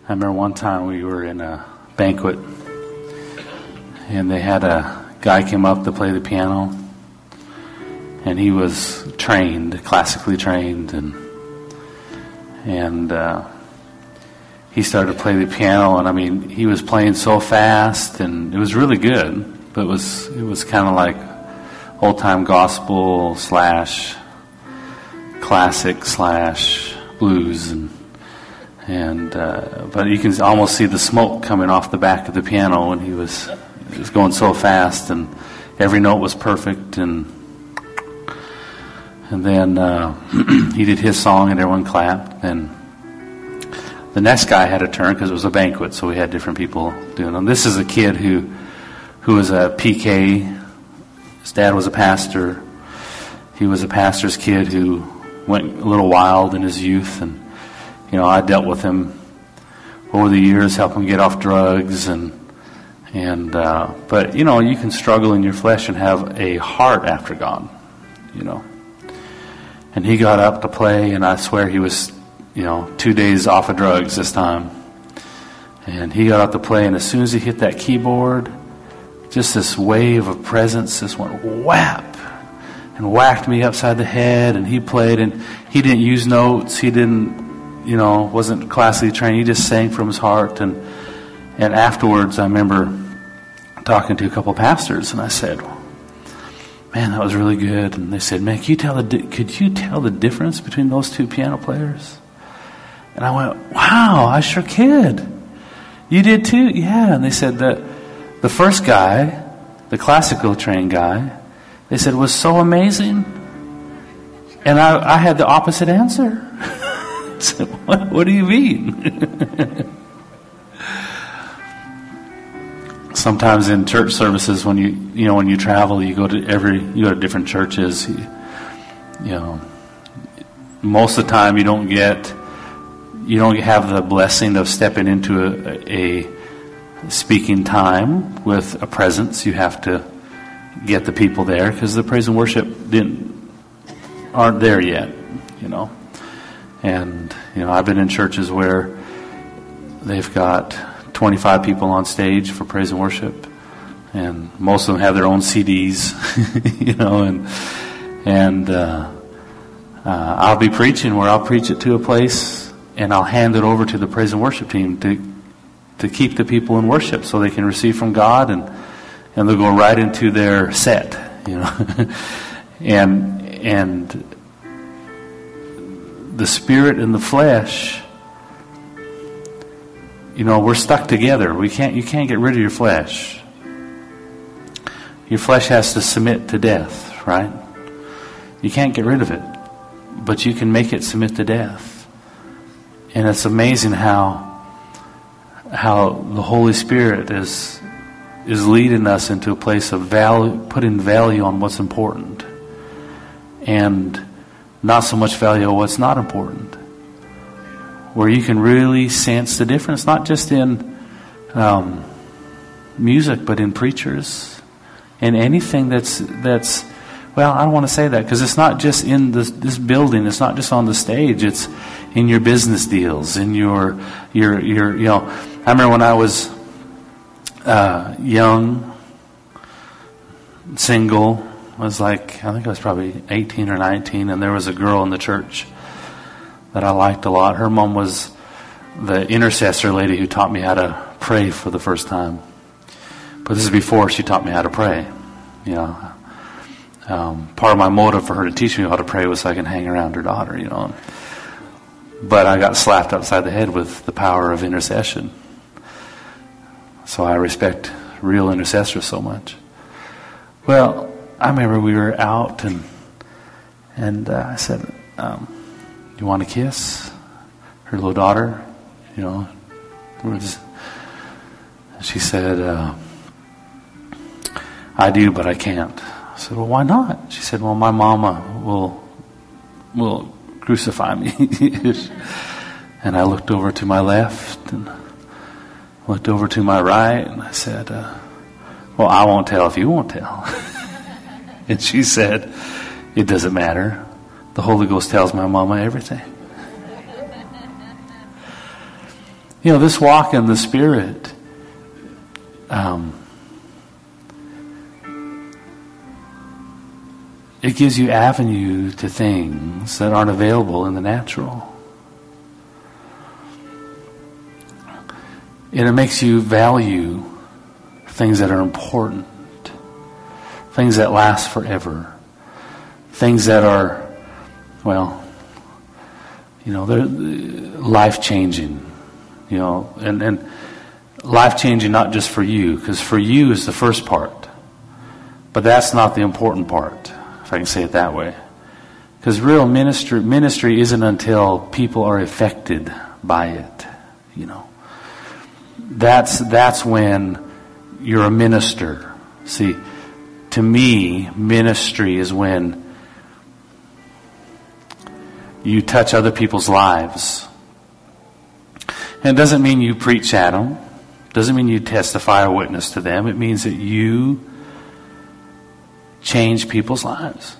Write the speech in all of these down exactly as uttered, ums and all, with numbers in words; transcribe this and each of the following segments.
I remember one time we were in a banquet, and they had a guy came up to play the piano, and he was trained, classically trained, and and uh, he started to play the piano, and I mean, he was playing so fast, and it was really good, but it was it was kind of like old time gospel slash classic slash blues, and and uh, but you can almost see the smoke coming off the back of the piano, and he was he was going so fast, and every note was perfect, and and then uh, he did his song, and everyone clapped, and the next guy had a turn because it was a banquet, so we had different people doing them. This is a kid who who was a P K. His dad was a pastor. He was a pastor's kid who went a little wild in his youth, and you know, I dealt with him over the years, helped him get off drugs, and and uh, but you know, you can struggle in your flesh and have a heart after God, you know. And he got up to play, and I swear he was, you know, two days off of drugs this time. And he got up to play, and as soon as he hit that keyboard, just this wave of presence just went whap and whacked me upside the head. And he played, and he didn't use notes. He didn't, you know, wasn't classically trained. He just sang from his heart. And and afterwards, I remember talking to a couple pastors, and I said, "Man, that was really good." And they said, "Man, could you tell the di- could you tell the difference between those two piano players?" And I went, "Wow, I sure could." "You did too?" "Yeah." And they said that the first guy, the classical trained guy, they said was so amazing, and I, I had the opposite answer. I said, what, what do you mean? Sometimes in church services, when you you know when you travel, you go to every you go to different churches. You, you know, most of the time you don't get you don't have the blessing of stepping into a, a speaking time with a presence. You have to get the people there because the praise and worship didn't aren't there yet, you know. And you know, I've been in churches where they've got twenty-five people on stage for praise and worship, and most of them have their own C Ds, you know, and and uh, uh, I'll be preaching where I'll preach it to a place, and I'll hand it over to the praise and worship team to to keep the people in worship so they can receive from God, and and they'll go right into their set, you know, and and the spirit and the flesh. You know, we're stuck together. We can't. You can't get rid of your flesh. Your flesh has to submit to death, right? You can't get rid of it, but you can make it submit to death. And it's amazing how how the Holy Spirit is is leading us into a place of value, putting value on what's important, and not so much value on what's not important. Where you can really sense the difference, not just in um, music, but in preachers, in anything that's that's. Well, I don't want to say that because it's not just in this, this building. It's not just on the stage. It's in your business deals, in your your your. You know, I remember when I was uh, young, single. I was like, I think I was probably eighteen or nineteen, and there was a girl in the church that I liked a lot. Her mom was the intercessor lady who taught me how to pray for the first time. But this is before she taught me how to pray. You know, um, part of my motive for her to teach me how to pray was so I can hang around her daughter, you know. But I got slapped upside the head with the power of intercession. So I respect real intercessors so much. Well, I remember we were out, and and uh, I said, um, "You want a kiss?" Her little daughter, you know, was, she said, uh, "I do, but I can't." I said, "Well, why not?" She said, "Well, my mama will will crucify me." And I looked over to my left and looked over to my right, and I said, uh, "Well, I won't tell if you won't tell." And she said, "It doesn't matter. The Holy Ghost tells my mama everything." You know, this walk in the Spirit, um, it gives you avenue to things that aren't available in the natural. And it makes you value things that are important, things that last forever, things that are, well, you know, they're life-changing, you know, and, and life-changing not just for you, because for you is the first part, but that's not the important part, if I can say it that way. Because real ministry, ministry isn't until people are affected by it, you know. That's, that's when you're a minister. See, to me, ministry is when you touch other people's lives. And it doesn't mean you preach at them. Doesn't mean you testify or witness to them. It means that you change people's lives.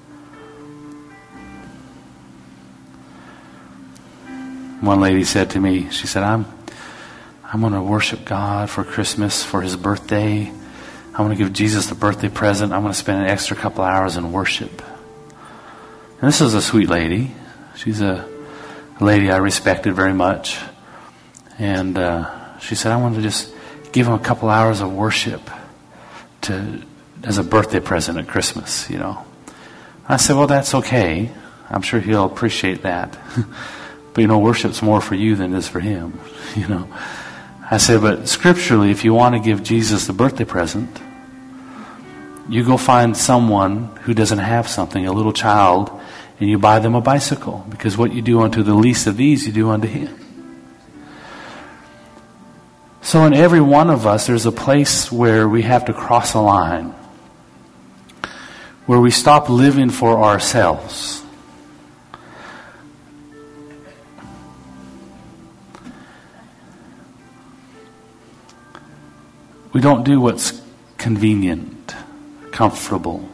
One lady said to me, she said, I'm I'm going to worship God for Christmas, for His birthday. I'm going to give Jesus the birthday present. I'm going to spend an extra couple hours in worship. And this is a sweet lady. She's a lady I respected very much. And uh, she said, I want to just give him a couple hours of worship to as a birthday present at Christmas, you know. I said, well, that's okay. I'm sure he'll appreciate that. But, you know, worship's more for you than it is for him, you know. I said, but scripturally, if you want to give Jesus the birthday present, you go find someone who doesn't have something, a little child, and you buy them a bicycle. Because what you do unto the least of these, you do unto him. So in every one of us, there's a place where we have to cross a line, where we stop living for ourselves. We don't do what's convenient, comfortable.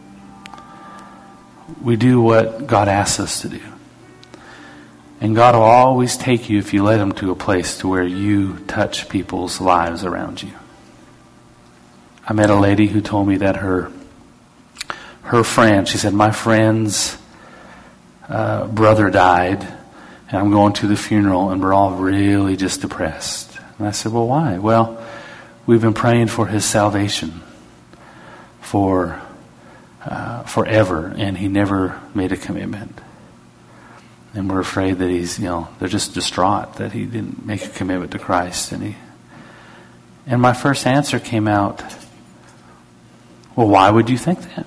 We do what God asks us to do. And God will always take you, if you let Him, to a place to where you touch people's lives around you. I met a lady who told me that her her friend, she said, my friend's uh, brother died, and I'm going to the funeral, and we're all really just depressed. And I said, well, why? Well, we've been praying for his salvation for uh, forever, and he never made a commitment. And we're afraid that he's, you know, they're just distraught that he didn't make a commitment to Christ. And he, and my first answer came out, well, why would you think that?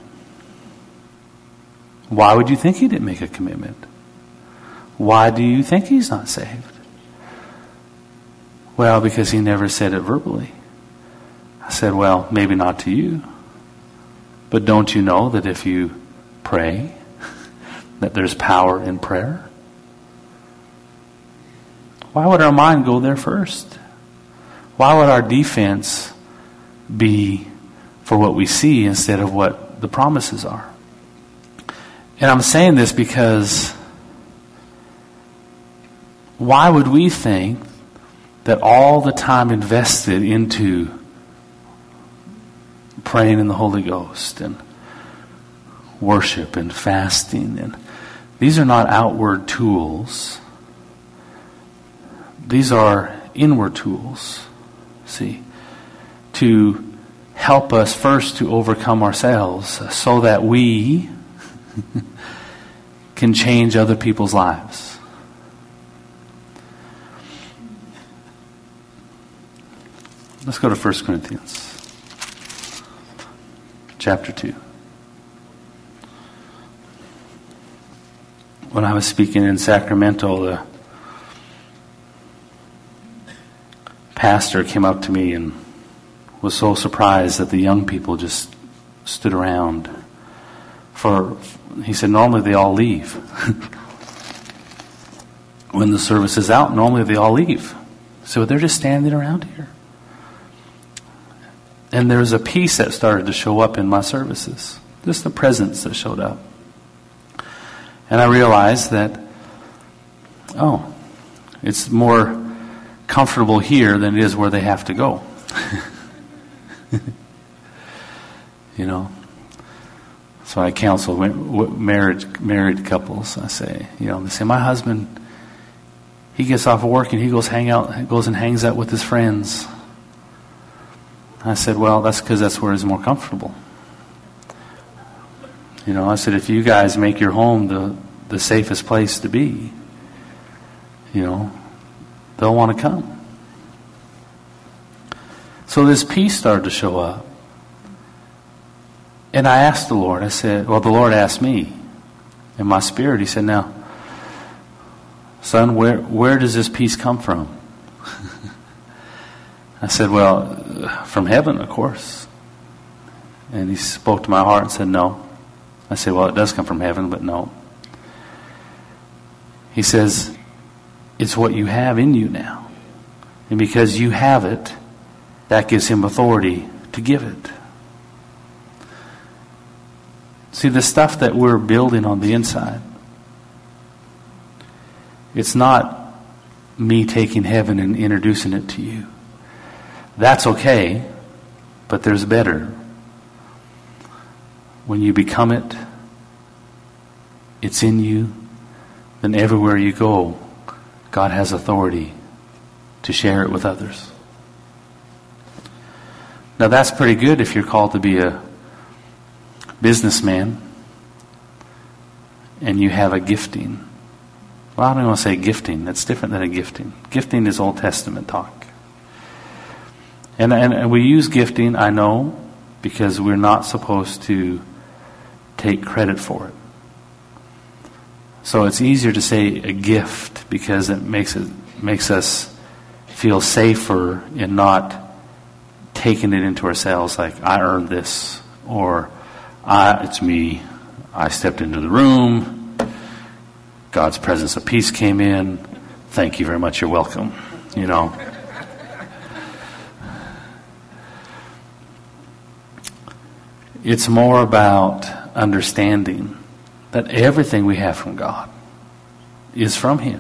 Why would you think he didn't make a commitment? Why do you think he's not saved? Well, because he never said it verbally. I said, well, maybe not to you. But don't you know that if you pray, that there's power in prayer? Why would our mind go there first? Why would our defense be for what we see instead of what the promises are? And I'm saying this because why would we think that all the time invested into praying in the Holy Ghost and worship and fasting, and these are not outward tools. These are inward tools, see, to help us first to overcome ourselves so that we can change other people's lives. Let's go to First Corinthians chapter two. When I was speaking in Sacramento, the pastor came up to me and was so surprised that the young people just stood around. For he said, normally they all leave. When the service is out, normally they all leave. So they're just standing around here. And there's a peace that started to show up in my services. Just the presence that showed up. And I realized that, oh, it's more comfortable here than it is where they have to go. You know? So I counsel married married couples. I say, you know, they say, my husband, he gets off of work and he goes hang out, goes and hangs out with his friends. I said, well, that's because that's where he's more comfortable. You know, I said, if you guys make your home the, the safest place to be, you know, they'll want to come. So this peace started to show up. And I asked the Lord, I said, well, the Lord asked me in my spirit, he said, now, son, where, where does this peace come from? I said, well, from heaven, of course. And he spoke to my heart and said, no. I said, well, it does come from heaven, but no. He says, it's what you have in you now. And because you have it, that gives him authority to give it. See, the stuff that we're building on the inside, it's not me taking heaven and introducing it to you. That's okay, but there's better. When you become it, it's in you, then everywhere you go, God has authority to share it with others. Now that's pretty good if you're called to be a businessman and you have a gifting. Well, I don't want to say gifting. That's different than a gifting. Gifting is Old Testament talk. And, and we use gifting, I know, because we're not supposed to take credit for it. So it's easier to say a gift because it makes it makes us feel safer in not taking it into ourselves like, I earned this, or I, it's me, I stepped into the room, God's presence of peace came in, thank you very much, you're welcome, you know. It's more about understanding that everything we have from God is from Him.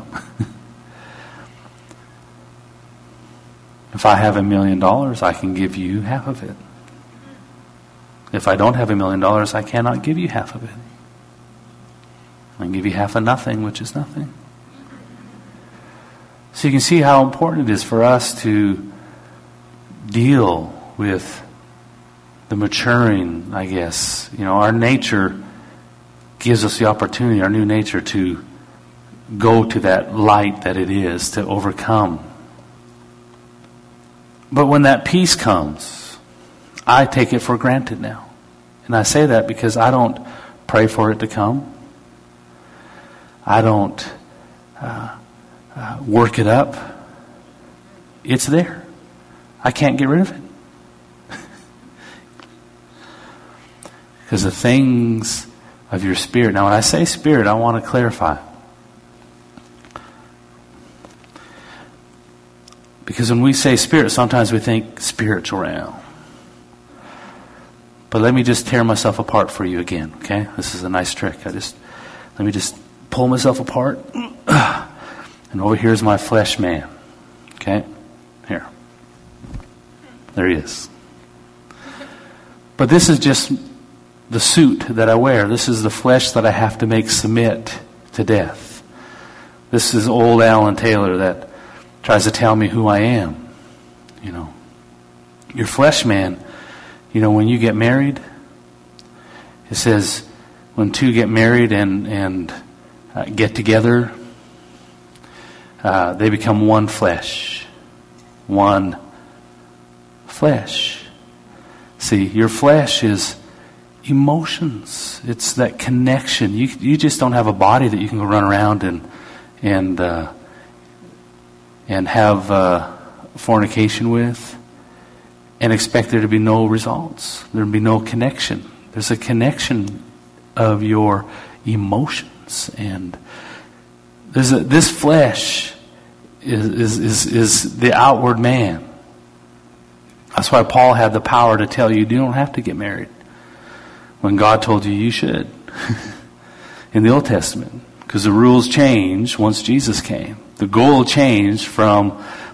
If I have a million dollars, I can give you half of it. If I don't have a million dollars, I cannot give you half of it. I can give you half of nothing, which is nothing. So you can see how important it is for us to deal with the maturing, I guess. You know, our nature gives us the opportunity, our new nature, to go to that light that it is, to overcome. But when that peace comes, I take it for granted now. And I say that because I don't pray for it to come. I don't uh, uh, work it up. It's there. I can't get rid of it. Because the things of your spirit. Now when I say spirit, I want to clarify. Because when we say spirit, sometimes we think spiritual realm. But let me just tear myself apart for you again, okay? This is a nice trick. I just let me just pull myself apart. And over here is my flesh man. Okay? Here. There he is. But this is just the suit that I wear. This is the flesh that I have to make submit to death. This is old Alan Taylor that tries to tell me who I am. You know, your flesh man, you know, when you get married, it says when two get married and, and uh, get together, uh, they become one flesh. One flesh. See, your flesh is emotions. It's that connection. You you just don't have a body that you can go run around and and uh, and have uh, fornication with and expect there to be no results. There'd be no connection. There's a connection of your emotions, and there's a, this flesh is, is is is the outward man. That's why Paul had the power to tell you, you don't have to get married, when God told you you should in the Old Testament. Because the rules changed once Jesus came. The goal changed from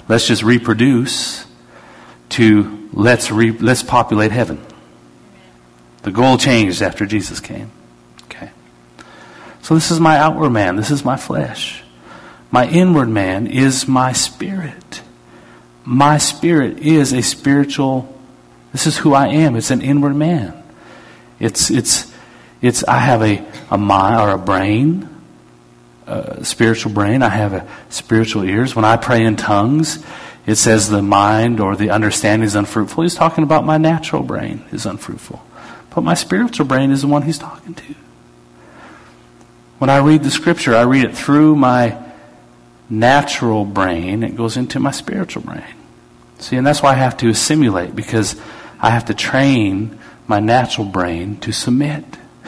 let's just reproduce to let's re, let's populate heaven. The goal changed after Jesus came. Okay. So this is my outward man. This is my flesh. My inward man is my spirit. My spirit is a spiritual. This is who I am. It's an inward man. It's it's it's. I have a a mind or a brain, a spiritual brain. I have a spiritual ears. When I pray in tongues, it says the mind or the understanding is unfruitful. He's talking about my natural brain is unfruitful. But my spiritual brain is the one he's talking to. When I read the scripture, I read it through my natural brain. It goes into my spiritual brain. See, and that's why I have to assimilate, because I have to train my natural brain to submit.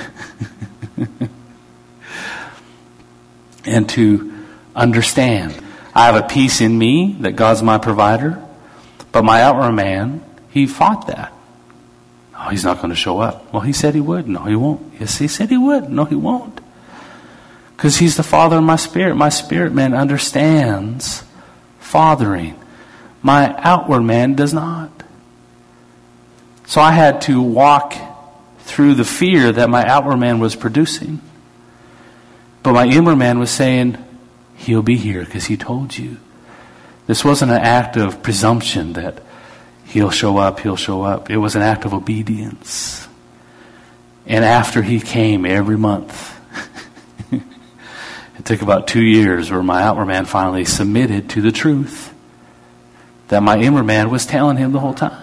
And to understand. I have a peace in me that God's my provider, but my outward man, he fought that. Oh, he's not going to show up. Well, he said he would. No, he won't. Yes, he said he would. No, he won't. Because he's the father of my spirit. My spirit man understands fathering. My outward man does not. So I had to walk through the fear that my outward man was producing. But my inward man was saying, he'll be here because he told you. This wasn't an act of presumption that he'll show up, he'll show up. It was an act of obedience. And after he came every month, it took about two years where my outward man finally submitted to the truth that my inward man was telling him the whole time.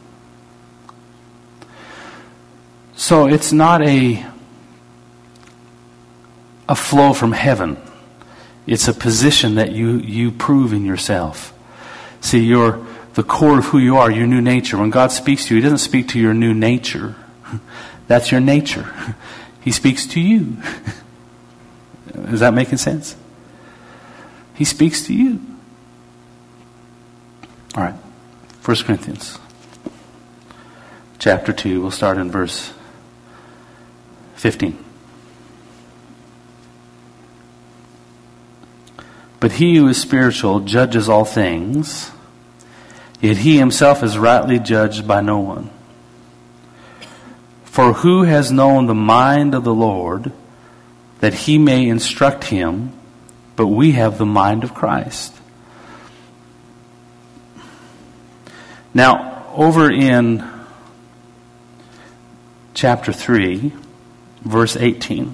So it's not a a flow from heaven. It's a position that you, you prove in yourself. See, you're the core of who you are, your new nature. When God speaks to you, he doesn't speak to your new nature. That's your nature. He speaks to you. Is that making sense? He speaks to you. All right. First Corinthians chapter two. We'll start in verse fifteen. But he who is spiritual judges all things, yet he himself is rightly judged by no one. For who has known the mind of the Lord, that he may instruct him? But we have the mind of Christ. Now, over in chapter three, verse eighteen.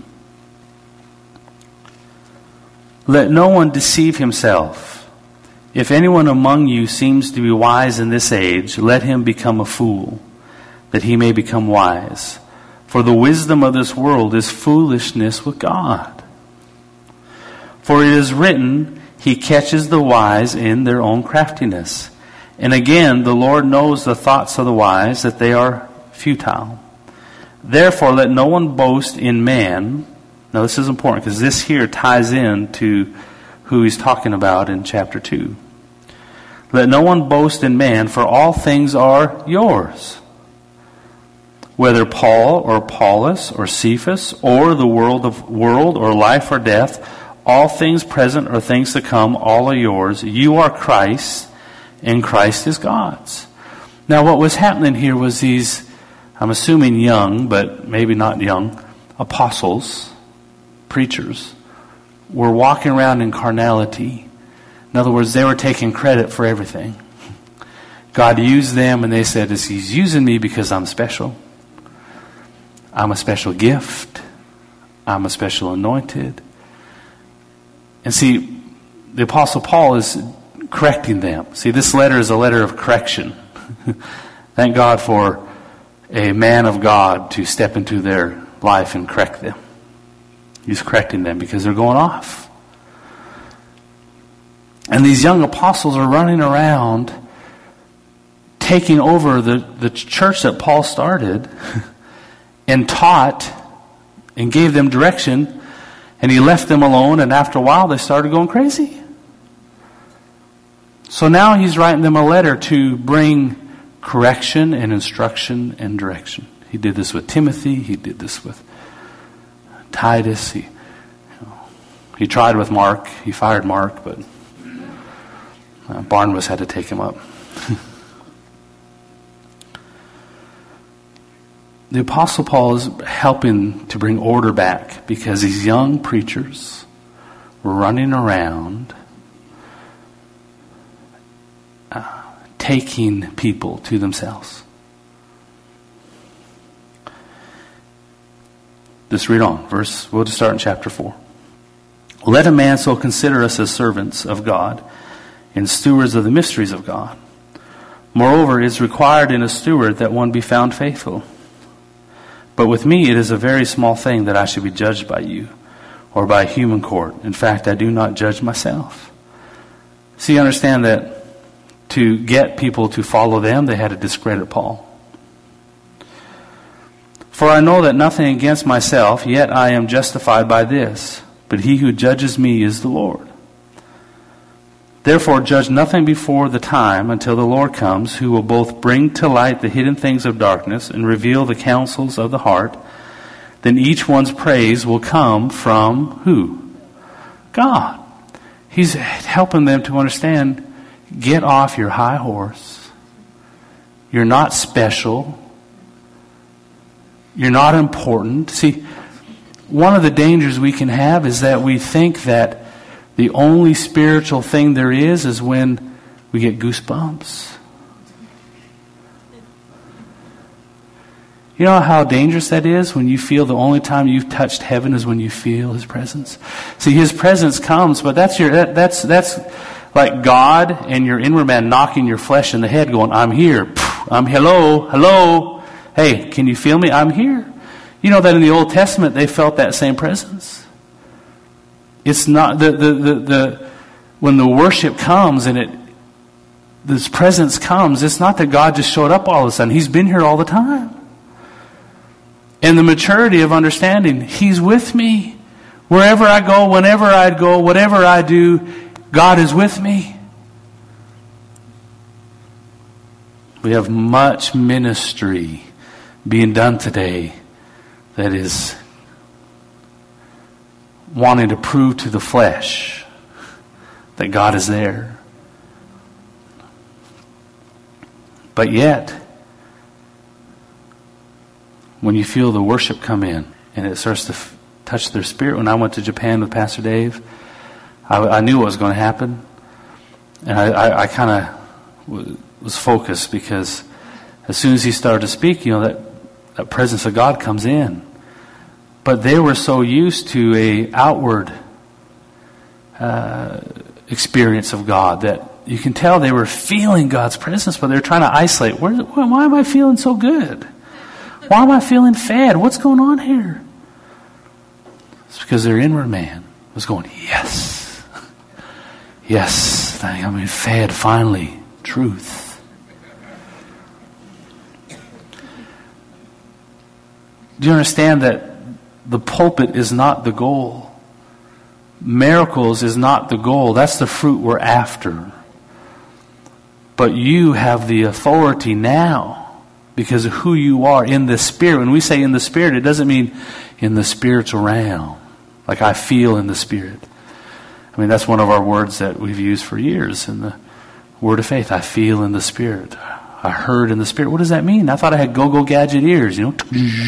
Let no one deceive himself. If anyone among you seems to be wise in this age, let him become a fool, that he may become wise. For the wisdom of this world is foolishness with God. For it is written, he catches the wise in their own craftiness. And again, the Lord knows the thoughts of the wise, that they are futile. Therefore, let no one boast in man. Now, this is important because this here ties in to who he's talking about in chapter two. Let no one boast in man, for all things are yours. Whether Paul or Apollos or Cephas or the world of world or life or death, all things present or things to come, all are yours. You are Christ, and Christ is God's. Now, what was happening here was these, I'm assuming young, but maybe not young, apostles, preachers, were walking around in carnality. In other words, they were taking credit for everything. God used them, and they said, he's using me because I'm special. I'm a special gift. I'm a special anointed. And see, the Apostle Paul is correcting them. See, this letter is a letter of correction. Thank God for a man of God to step into their life and correct them. He's correcting them because they're going off. And these young apostles are running around taking over the, the church that Paul started and taught and gave them direction, and he left them alone, and after a while they started going crazy. So now he's writing them a letter to bring correction and instruction and direction. He did this with Timothy. He did this with Titus. He, you know, he tried with Mark. He fired Mark, but Uh, Barnabas had to take him up. The Apostle Paul is helping to bring order back because these young preachers were running around uh, taking people to themselves. Just read on. Verse, we'll just start in chapter four. Let a man so consider us as servants of God and stewards of the mysteries of God. Moreover, it is required in a steward that one be found faithful. But with me it is a very small thing that I should be judged by you or by a human court. In fact, I do not judge myself. So you understand that to get people to follow them, they had to discredit Paul. For I know that nothing against myself, yet I am justified by this. But he who judges me is the Lord. Therefore judge nothing before the time until the Lord comes, who will both bring to light the hidden things of darkness and reveal the counsels of the heart. Then each one's praise will come from who? God. He's helping them to understand, get off your high horse. You're not special. You're not important. See, one of the dangers we can have is that we think that the only spiritual thing there is is when we get goosebumps. You know how dangerous that is when you feel the only time you've touched heaven is when you feel His presence? See, His presence comes, but that's your that, that's that's like God and your inward man knocking your flesh in the head going, I'm here. I'm hello, hello. Hey, can you feel me? I'm here. You know that in the Old Testament they felt that same presence. It's not the the the, the when the worship comes and it this presence comes, it's not that God just showed up all of a sudden. He's been here all the time. And the maturity of understanding, He's with me. Wherever I go, whenever I go, whatever I do, God is with me. We have much ministry being done today that is wanting to prove to the flesh that God is there. But yet, when you feel the worship come in and it starts to f- touch their spirit. When I went to Japan with Pastor Dave, I, I knew what was going to happen. And I, I, I kind of w- was focused because as soon as he started to speak, you know, that, that presence of God comes in. But they were so used to a outward uh, experience of God that you can tell they were feeling God's presence, but they were trying to isolate. Where, why am I feeling so good? Why am I feeling fed? What's going on here? It's because their inward man was going, yes. Yes, I mean, fed finally. Truth. Do you understand that the pulpit is not the goal? Miracles is not the goal. That's the fruit we're after. But you have the authority now because of who you are in the Spirit. When we say in the Spirit, it doesn't mean in the spiritual realm. Like I feel in the Spirit. I mean, that's one of our words that we've used for years in the Word of Faith. I feel in the Spirit. I heard in the Spirit. What does that mean? I thought I had go-go gadget ears, you know.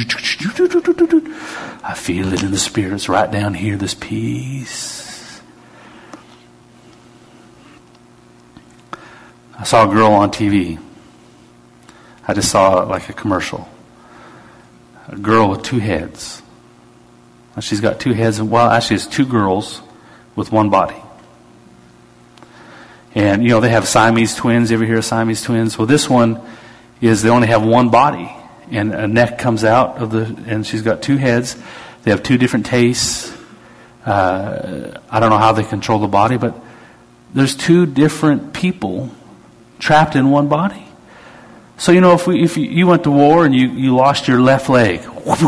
I feel it in the Spirit. It's right down here, this peace. I saw a girl on T V. I just saw like a commercial. A girl with two heads. She's got two heads. Well, actually it's two girls with one body. And, you know, they have Siamese twins. You ever hear of Siamese twins? Well, this one is they only have one body. And a neck comes out of the, and she's got two heads. They have two different tastes. Uh, I don't know how they control the body, but there's two different people trapped in one body. So, you know, if we, if you went to war and you, you lost your left leg,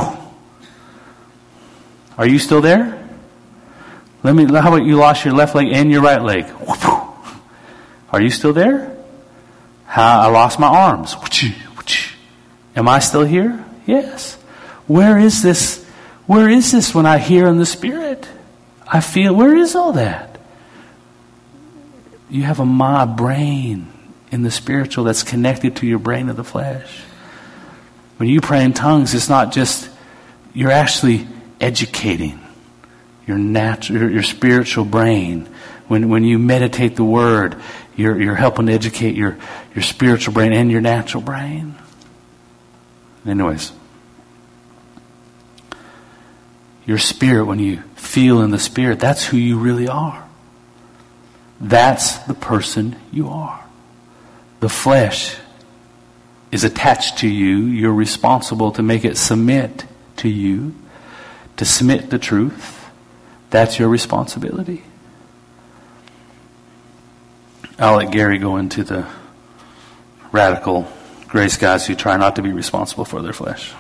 are you still there? Let me, how about you lost your left leg and your right leg? Are you still there? How, I lost my arms. Am I still here? Yes. Where is this? Where is this when I hear in the Spirit? I feel, where is all that? You have a mind, brain in the spiritual that's connected to your brain of the flesh. When you pray in tongues, it's not just, you're actually educating your natural, your spiritual brain. When when you meditate the word, you're you're helping to educate your, your spiritual brain and your natural brain. Anyways, your spirit, when you feel in the spirit, that's who you really are. That's the person you are. The flesh is attached to you. You're responsible to make it submit to you, to submit the truth. That's your responsibility. I'll let Gary go into the radical grace guys who try not to be responsible for their flesh.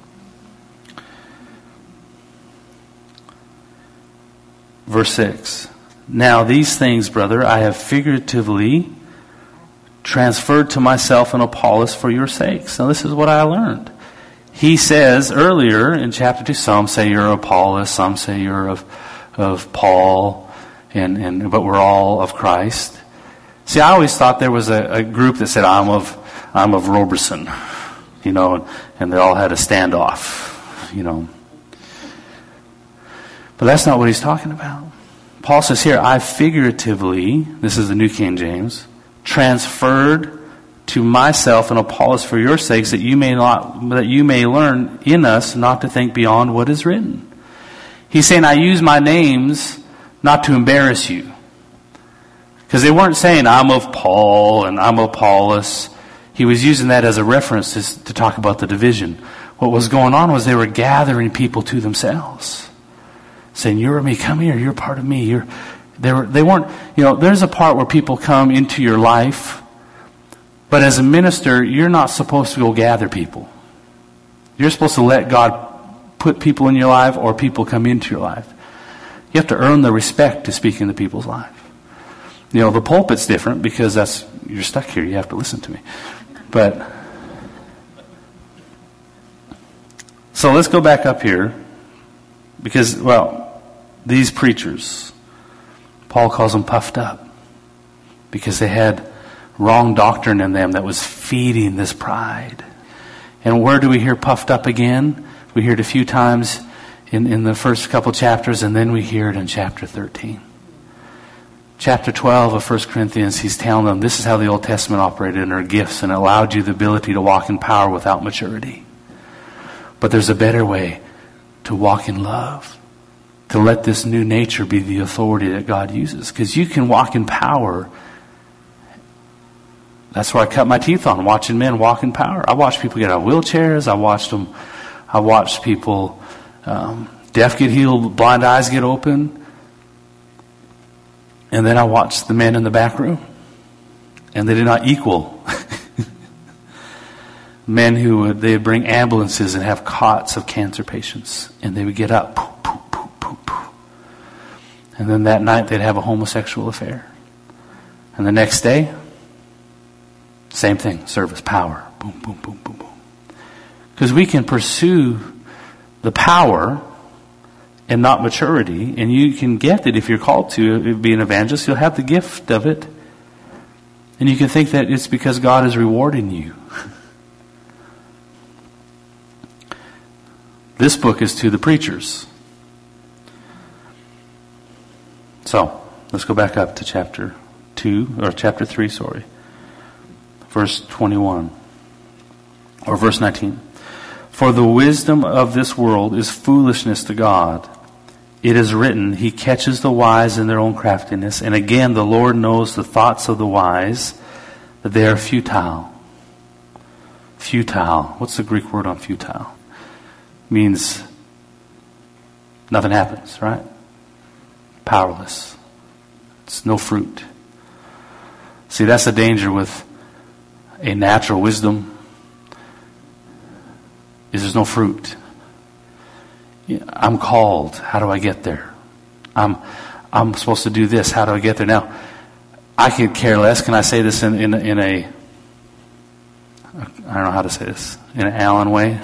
Verse six. Now these things, brother, I have figuratively transferred to myself and Apollos for your sakes. Now this is what I learned. He says earlier in chapter two, some say you're of Apollos, some say you're of of Paul, and, and but we're all of Christ. See, I always thought there was a, a group that said I'm of I'm of Roberson, you know, and they all had a standoff, you know. But that's not what he's talking about. Paul says here, I figuratively, this is the New King James, transferred to myself and Apollos for your sakes, that you may not, that you may learn in us not to think beyond what is written. He's saying, I use my names not to embarrass you. Because they weren't saying, I'm of Paul and I'm of Apollos. He was using that as a reference to, to talk about the division. What was going on was they were gathering people to themselves. Saying, you're of me, come here, you're part of me. You're, they, were, they weren't, you know, there's a part where people come into your life, but as a minister, you're not supposed to go gather people. You're supposed to let God put people in your life or people come into your life. You have to earn the respect to speak into people's life. You know, the pulpit's different because that's, you're stuck here, you have to listen to me. But, so let's go back up here because, well, these preachers, Paul calls them puffed up because they had wrong doctrine in them that was feeding this pride. And where do we hear puffed up again? We hear it a few times in, in the first couple chapters, and then we hear it in chapter thirteen. Chapter twelve of First Corinthians, he's telling them this is how the Old Testament operated in their gifts and allowed you the ability to walk in power without maturity. But there's a better way to walk in love, to let this new nature be the authority that God uses. Because you can walk in power. That's where I cut my teeth on, watching men walk in power. I watched people get out of wheelchairs. I watched them. I watched people, um, deaf get healed, blind eyes get open. And then I watched the men in the back room. And they did not equal men who would, they would bring ambulances and have cots of cancer patients. And they would get up, poof, poof, poof, poof, poof. And then that night they'd have a homosexual affair. And the next day, same thing, service, power, boom, boom, boom, boom, boom. Because we can pursue the power and not maturity, and you can get it if you're called to be an evangelist. You'll have the gift of it. And you can think that it's because God is rewarding you. This book is to the preachers. So, let's go back up to chapter two, or chapter three, sorry. Verse twenty-one, or verse nineteen. For the wisdom of this world is foolishness to God. It is written, He catches the wise in their own craftiness. And again, the Lord knows the thoughts of the wise, that they are futile. Futile. What's the Greek word on futile? Means nothing happens, right? Powerless. It's no fruit. See, that's the danger with a natural wisdom. Is there's no fruit. I'm called. How do I get there? I'm I'm supposed to do this. How do I get there? Now, I could care less. Can I say this in, in, in a, I don't know how to say this, in an Allen way?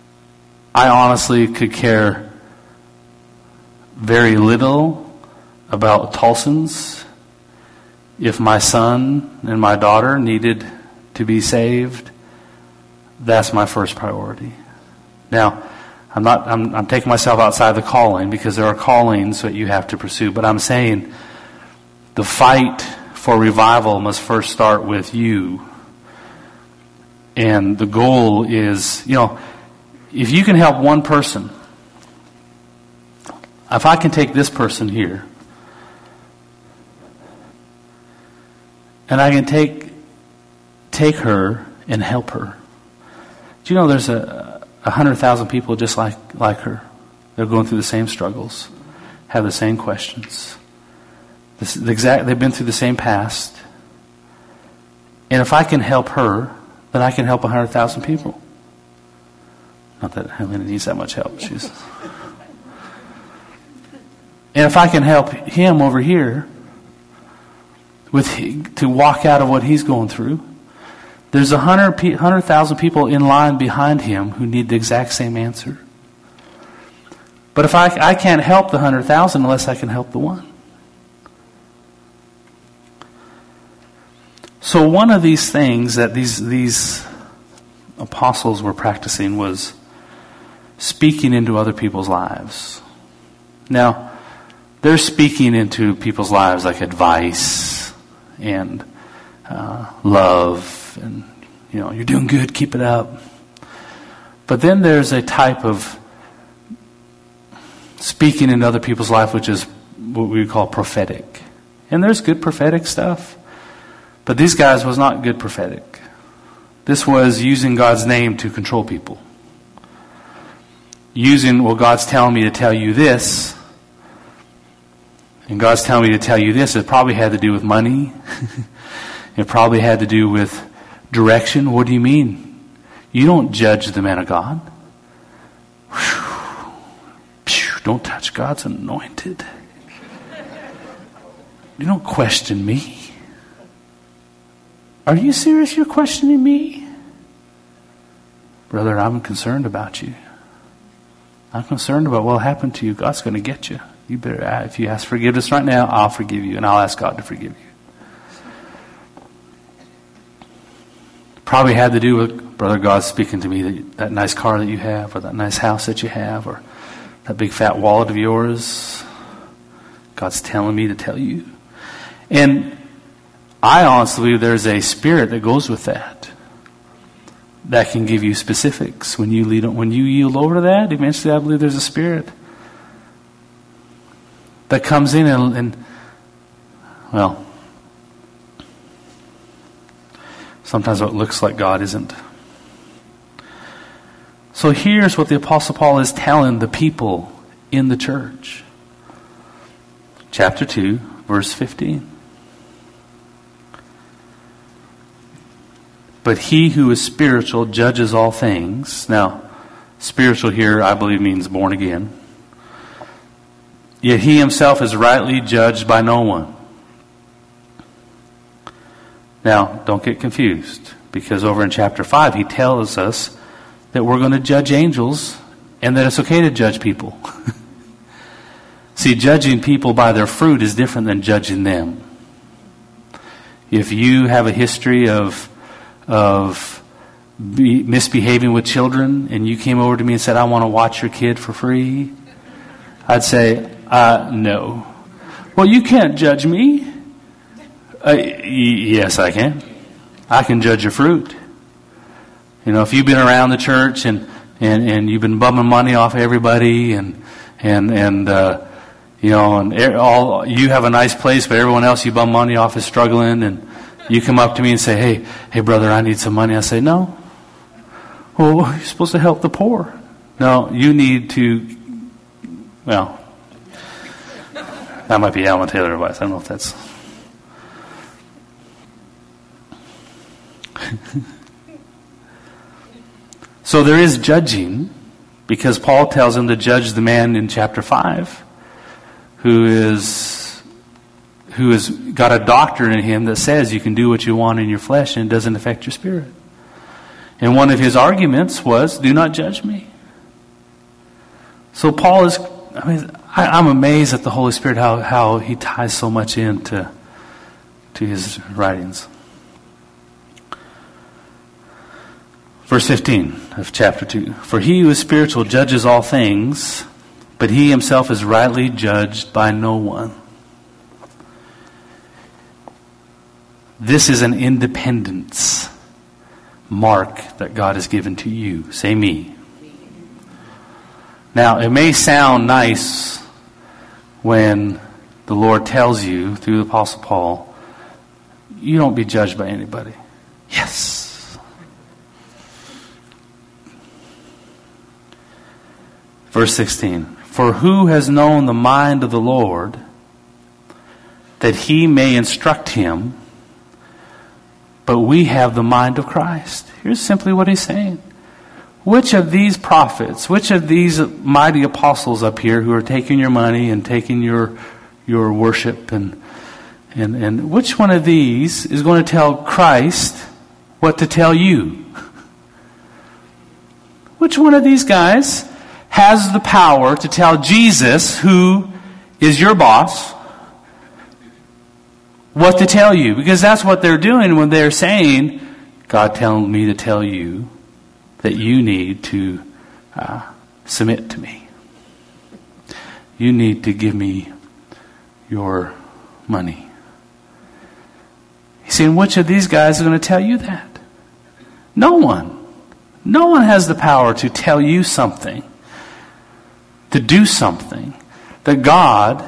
I honestly could care very little about Tulsans, if my son and my daughter needed to be saved, that's my first priority. Now, I'm not. I'm, I'm taking myself outside the calling, because there are callings that you have to pursue. But I'm saying the fight for revival must first start with you. And the goal is, you know, if you can help one person, if I can take this person here, and I can take take her and help her. Do you know there's a, a hundred thousand people just like, like her? They're going through the same struggles, have the same questions. This, the exact, they've been through the same past. And if I can help her, then I can help a hundred thousand people. Not that Helena needs that much help. She's. And if I can help him over here with to walk out of what he's going through, there's a hundred hundred thousand people in line behind him who need the exact same answer. But if I I can't help the hundred thousand unless I can help the one. So one of these things that these these apostles were practicing was speaking into other people's lives. Now, they're speaking into people's lives like advice and uh, love, and you know, you're doing good, keep it up. But then there's a type of speaking into other people's life which is what we call prophetic. And there's good prophetic stuff. But these guys was not good prophetic. This was using God's name to control people. Using, well, God's telling me to tell you this, and God's telling me to tell you this. It probably had to do with money. It probably had to do with direction. What do you mean? You don't judge the man of God. Don't touch God's anointed. You don't question me. Are you serious? You're questioning me? Brother, I'm concerned about you. I'm concerned about what will happen to you. God's going to get you. You better, if you ask forgiveness right now, I'll forgive you, and I'll ask God to forgive you. Probably had to do with, Brother, God speaking to me, that, that nice car that you have, or that nice house that you have, or that big fat wallet of yours. God's telling me to tell you. And I honestly believe there's a spirit that goes with that, that can give you specifics. When you lead, when you yield over to that, eventually I believe there's a spirit that comes in and, and well, sometimes what looks like God isn't. So here's what the Apostle Paul is telling the people in the church. Chapter two, verse fifteen. But he who is spiritual judges all things. Now, spiritual here, I believe, means born again. Yet he himself is rightly judged by no one. Now, don't get confused, because over in chapter five, he tells us that we're going to judge angels and that it's okay to judge people. See, judging people by their fruit is different than judging them. If you have a history of of be, misbehaving with children, and you came over to me and said, I want to watch your kid for free, I'd say, uh, no. Well, you can't judge me. Uh, y- yes, I can. I can judge your fruit. You know, if you've been around the church and, and, and you've been bumming money off everybody, and and and uh, you know, and all you have a nice place, but everyone else you bum money off is struggling, and you come up to me and say, hey, hey, brother, I need some money. I say, no. Well, you're supposed to help the poor. No, you need to, well, that might be Alan Taylor advice. I don't know if that's. So there is judging, because Paul tells him to judge the man in chapter five who is who has got a doctrine in him that says you can do what you want in your flesh and it doesn't affect your spirit. And one of his arguments was, do not judge me. So Paul is, I mean, I, I'm amazed at the Holy Spirit, how, how he ties so much into to his writings. Verse fifteen of chapter two. For he who is spiritual judges all things, but he himself is rightly judged by no one. This is an independence mark that God has given to you. Say me. Now, it may sound nice when the Lord tells you through the Apostle Paul, you don't be judged by anybody. Yes. Verse sixteen. For who has known the mind of the Lord that he may instruct him? But we have the mind of Christ. Here's simply what he's saying. Which of these prophets, which of these mighty apostles up here who are taking your money and taking your your worship, and and, and which one of these is going to tell Christ what to tell you? Which one of these guys has the power to tell Jesus, who is your boss, what to tell you? Because that's what they're doing when they're saying, God telling me to tell you that you need to uh, submit to me. You need to give me your money. He's saying, which of these guys are going to tell you that? No one. No one has the power to tell you something, to do something that God...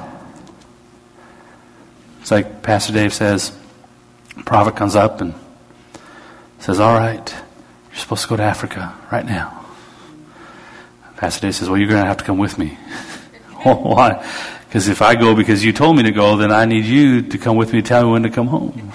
It's like Pastor Dave says, a prophet comes up and says, all right, you're supposed to go to Africa right now. Pastor Dave says, well, you're going to have to come with me. Why? Because if I go because you told me to go, then I need you to come with me to tell me when to come home.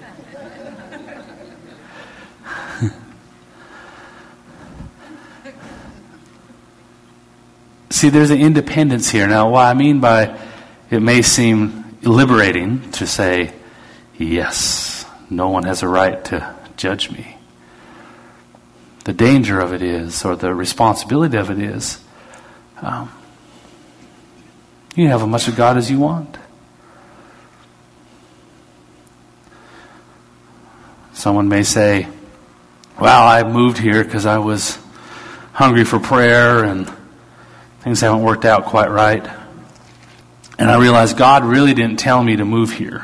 See, there's an independence here. Now, what I mean by it may seem liberating to say, yes, no one has a right to judge me. The danger of it is, or the responsibility of it is, um, you can have as much of God as you want. Someone may say, well, I moved here because I was hungry for prayer and things haven't worked out quite right. And I realized God really didn't tell me to move here.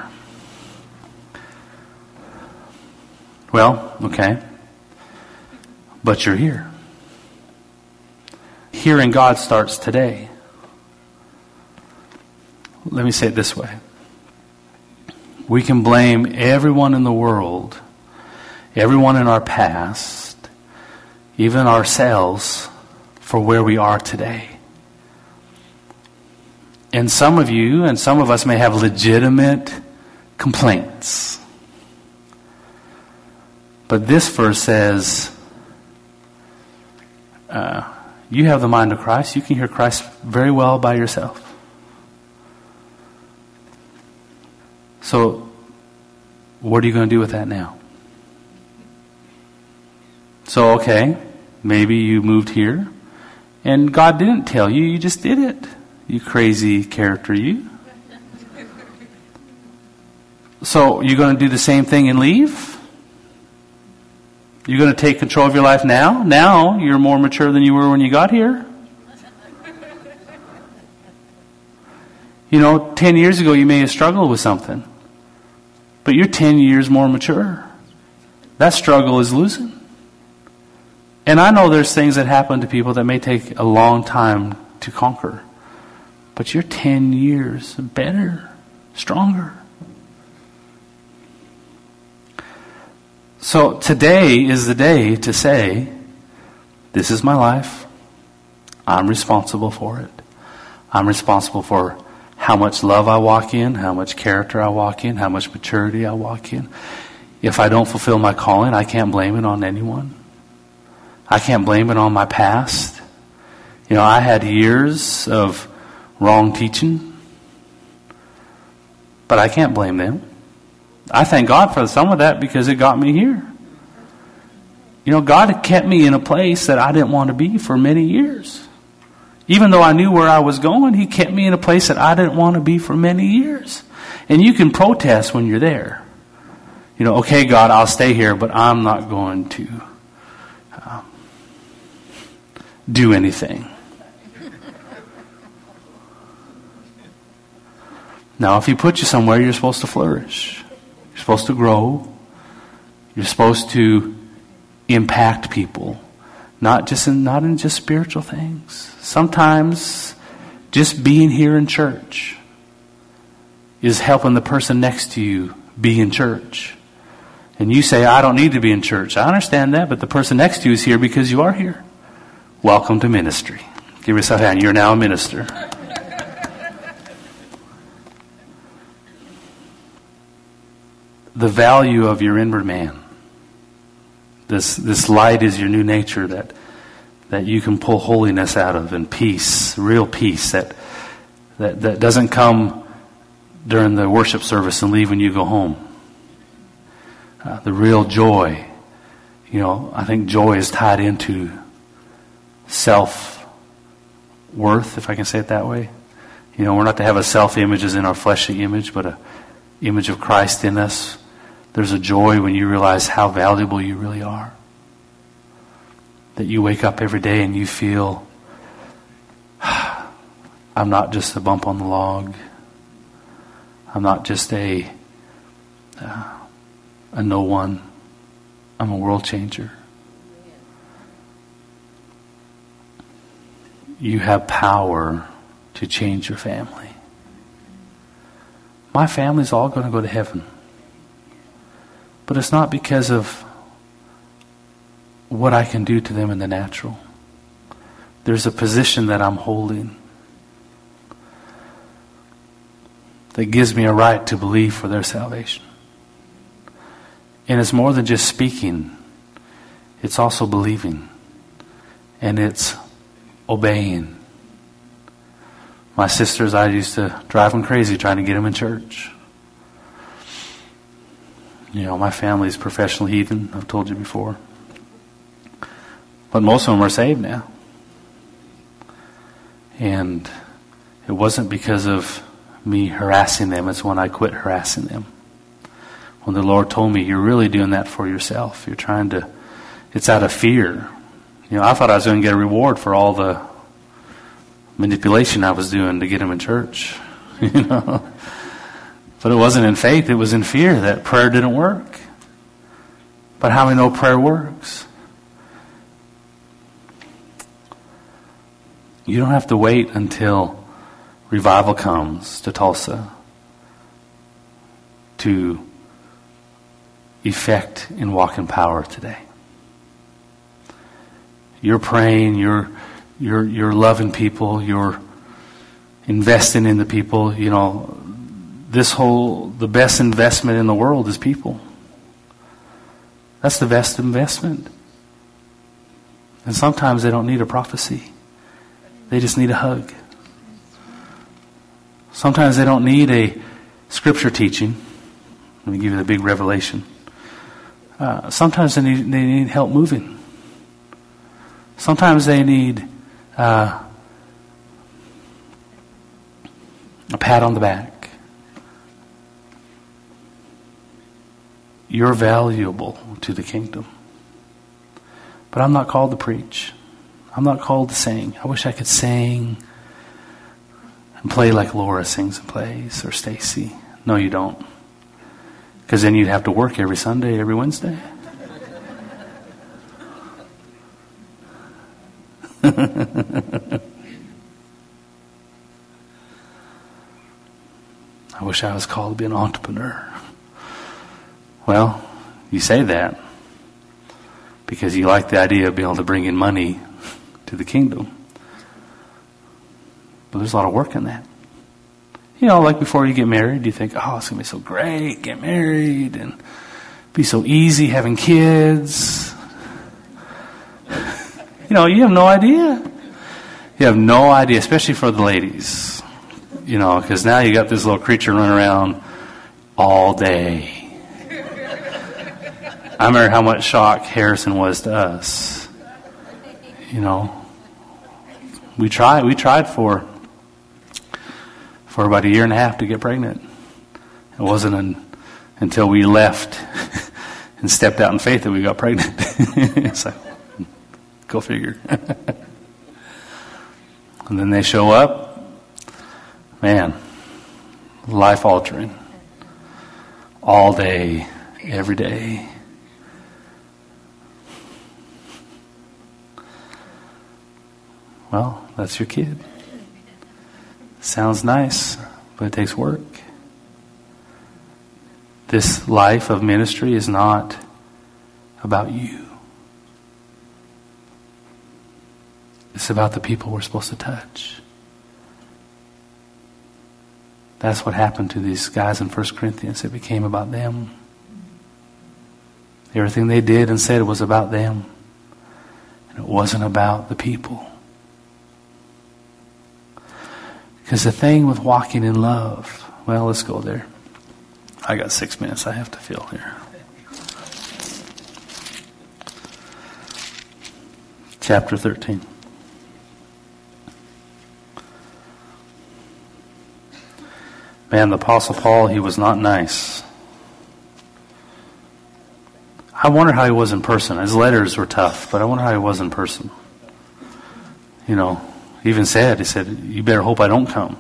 Well, okay. But you're here. Hearing God starts today. Let me say it this way. We can blame everyone in the world, everyone in our past, even ourselves, for where we are today. And some of you and some of us may have legitimate complaints. But this verse says, uh, you have the mind of Christ. You can hear Christ very well by yourself. So, what are you going to do with that now? So, okay, maybe you moved here, and God didn't tell you, you just did it. You crazy character, you. So, you're going to do the same thing and leave? You're going to take control of your life now? Now, you're more mature than you were when you got here. You know, ten years ago you may have struggled with something. But you're ten years more mature. That struggle is losing. And I know there's things that happen to people that may take a long time to conquer. But you're ten years better, stronger. So today is the day to say, this is my life. I'm responsible for it. I'm responsible for how much love I walk in, how much character I walk in, how much maturity I walk in. If I don't fulfill my calling, I can't blame it on anyone. I can't blame it on my past. You know, I had years of wrong teaching, but I can't blame them. I thank God for some of that because it got me here. You know, God had kept me in a place that I didn't want to be for many years. Even though I knew where I was going, he kept me in a place that I didn't want to be for many years. And you can protest when you're there. You know, okay, God, I'll stay here, but I'm not going to uh, do anything. Now, if he put you somewhere, you're supposed to flourish. You're supposed to grow. You're supposed to impact people. Not just in, not in just spiritual things. Sometimes just being here in church is helping the person next to you be in church. And you say, I don't need to be in church. I understand that, but the person next to you is here because you are here. Welcome to ministry. Give yourself a hand. You're now a minister. The value of your inward man. This this light is your new nature that that you can pull holiness out of, and peace, real peace that that, that doesn't come during the worship service and leave when you go home. Uh, the real joy. You know, I think joy is tied into self-worth, if I can say it that way. You know, we're not to have a self-image as in our fleshly image, but a image of Christ in us. There's a joy when you realize how valuable you really are. That you wake up every day and you feel, I'm not just a bump on the log. I'm not just a uh, a no one. I'm a world changer. You have power to change your family. My family's all going to go to heaven. But it's not because of what I can do to them in the natural. There's a position that I'm holding that gives me a right to believe for their salvation. And it's more than just speaking. It's also believing. And it's obeying. My sisters, I used to drive them crazy trying to get them in church. You know, my family's professional heathen, I've told you before. But most of them are saved now. And it wasn't because of me harassing them. It's when I quit harassing them. When the Lord told me, you're really doing that for yourself. You're trying to, it's out of fear. You know, I thought I was going to get a reward for all the manipulation I was doing to get them in church. You know. But it wasn't in faith, it was in fear that prayer didn't work. But how many know prayer works? You don't have to wait until revival comes to Tulsa to effect and walk in power today. You're praying, you're you're you're loving people, you're investing in the people, you know. This whole, the best investment in the world is people. That's the best investment. And sometimes they don't need a prophecy. They just need a hug. Sometimes they don't need a scripture teaching. Let me give you the big revelation. Uh, sometimes they need, they need help moving. Sometimes they need uh, a pat on the back. You're valuable to the kingdom. But I'm not called to preach. I'm not called to sing. I wish I could sing and play like Laura sings and plays, or Stacy. No, you don't. Because then you'd have to work every Sunday, every Wednesday. I wish I was called to be an entrepreneur. Well, you say that because you like the idea of being able to bring in money to the kingdom. But there's a lot of work in that. You know, like before you get married, you think, oh, it's going to be so great, get married, and be so easy having kids. You know, you have no idea. You have no idea, especially for the ladies. You know, because now you got this little creature running around all day. I remember how much shock Harrison was to us. You know, We tried. We tried for for about a year and a half to get pregnant. It wasn't an, until we left and stepped out in faith that we got pregnant. So, go figure. And then they show up. Man, life altering. All day, every day. Well, that's your kid. Sounds nice, but it takes work. This life of ministry is not about you. It's about the people we're supposed to touch. That's what happened to these guys in First Corinthians. It became about them. Everything they did and said was about them. And it wasn't about the people. Because the thing with walking in love, well, let's go there. I got six minutes I have to fill here. Chapter thirteen. Man, the Apostle Paul, he was not nice. I wonder how he was in person. His letters were tough, but I wonder how he was in person. You know, he even said, he said, you better hope I don't come.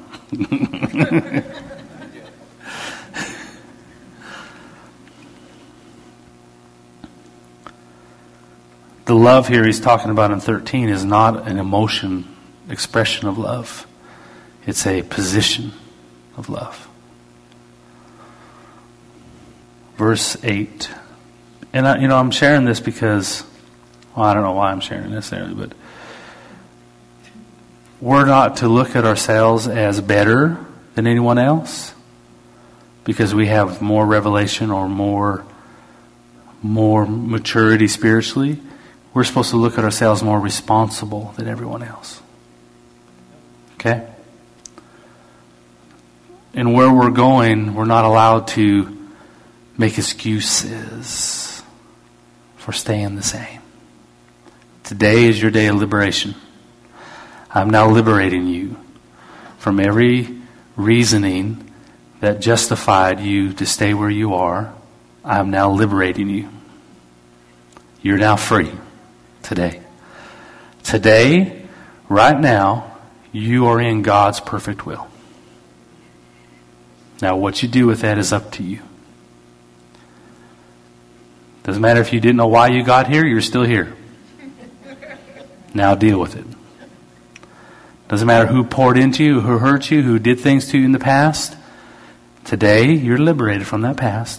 The love here he's talking about in thirteen is not an emotion, expression of love. It's a position of love. Verse eight. And I, you know, I'm sharing this because, well, I don't know why I'm sharing this there, but we're not to look at ourselves as better than anyone else because we have more revelation or more, more maturity spiritually. We're supposed to look at ourselves more responsible than everyone else. Okay? And where we're going, we're not allowed to make excuses for staying the same. Today is your day of liberation. I'm now liberating you from every reasoning that justified you to stay where you are. I'm now liberating you. You're now free. Today. Today, right now, you are in God's perfect will. Now, what you do with that is up to you. Doesn't matter if you didn't know why you got here, you're still here. Now deal with it. Doesn't matter who poured into you, who hurt you, who did things to you in the past. Today, you're liberated from that past.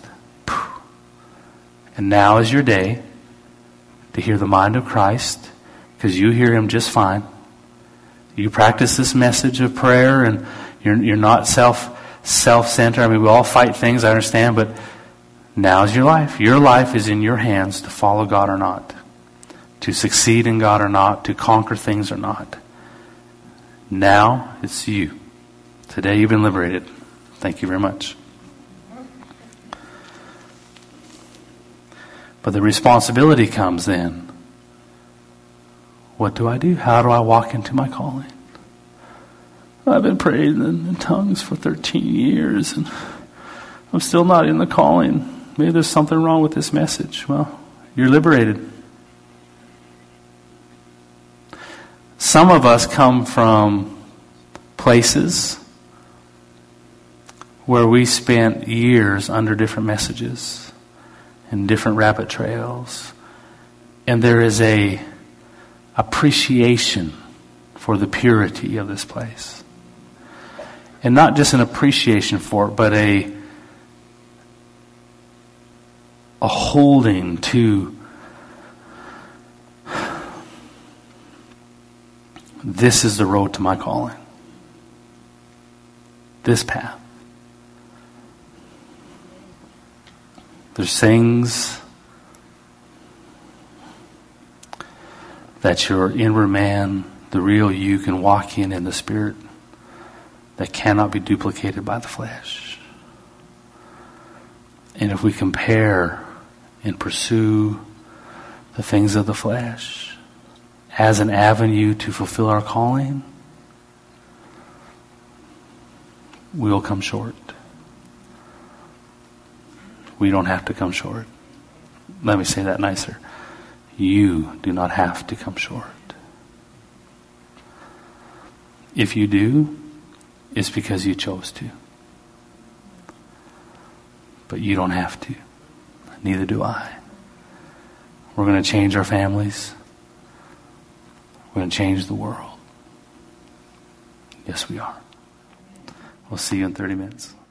And now is your day to hear the mind of Christ, because you hear Him just fine. You practice this message of prayer, and you're you're not self self-centered. I mean, we all fight things, I understand, but now is your life. Your life is in your hands to follow God or not, to succeed in God or not, to conquer things or not. Now it's you. Today you've been liberated. Thank you very much. But the responsibility comes then. What do I do? How do I walk into my calling? I've been praying in tongues for thirteen years and I'm still not in the calling. Maybe there's something wrong with this message. Well, you're liberated. Some of us come from places where we spent years under different messages and different rabbit trails. And there is a appreciation for the purity of this place. And not just an appreciation for it, but a a holding to this is the road to my calling. This path. There's things that your inward man, the real you, can walk in in the Spirit that cannot be duplicated by the flesh. And if we compare and pursue the things of the flesh as an avenue to fulfill our calling, we will come short. We don't have to come short. Let me say that nicer. You do not have to come short. If you do, it's because you chose to. But you don't have to. Neither do I. We're going to change our families. We're going to change the world. Yes, we are. We'll see you in thirty minutes.